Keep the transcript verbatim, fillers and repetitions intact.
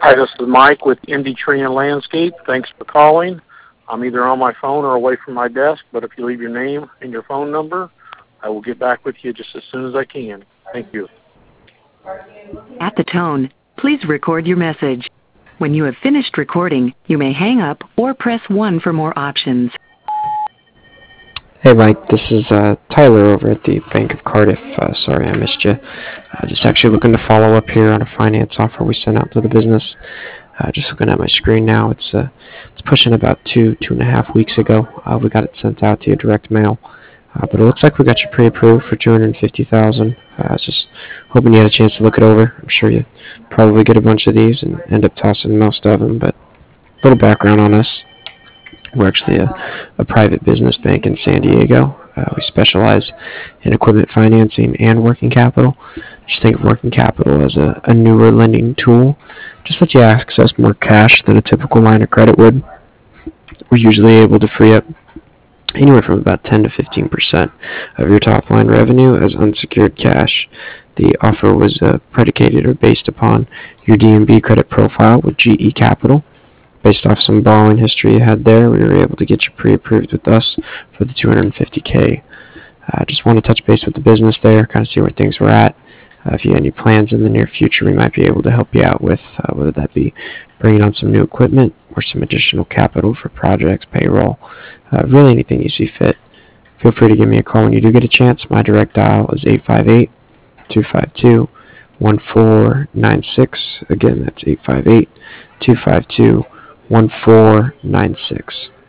Hi, this is Mike with Indy Tree and Landscape. Thanks for calling. I'm either on my phone or away from my desk, but if you leave your name and your phone number, I will get back with you just as soon as I can. Thank you. At the tone, please record your message. When you have finished recording, you may hang up or press one for more options. Hey Mike, this is uh, Tyler over at the Bank of Cardiff. Uh, sorry I missed you. Uh, just actually looking to follow up here on a finance offer we sent out to the business. Uh, just looking at my screen now, it's uh, it's pushing about two, two and a half weeks ago. Uh, we got it sent out to you direct mail. Uh, but it looks like we got you pre-approved for two hundred fifty thousand dollars. Uh, I was just hoping you had a chance to look it over. I'm sure you probably get a bunch of these and end up tossing most of them, but a little background on us. We're actually a, a private business bank in San Diego. Uh, we specialize in equipment financing and working capital. Just think of working capital as a, a newer lending tool. Just lets you access more cash than a typical line of credit would. We're usually able to free up anywhere from about ten to fifteen percent of your top line revenue as unsecured cash. The offer was uh, predicated or based upon your D and B credit profile with G E Capital. Based off some borrowing history you had there, we were able to get you pre-approved with us for the two hundred fifty K. I uh, just want to touch base with the business there, kind of see where things were at. Uh, if you have any plans in the near future, we might be able to help you out with, uh, whether that be bringing on some new equipment or some additional capital for projects, payroll, uh, really anything you see fit. Feel free to give me a call when you do get a chance. My direct dial is eight five eight, two five two, one four nine six. Again, that's eight five eight, two five two, one four nine six.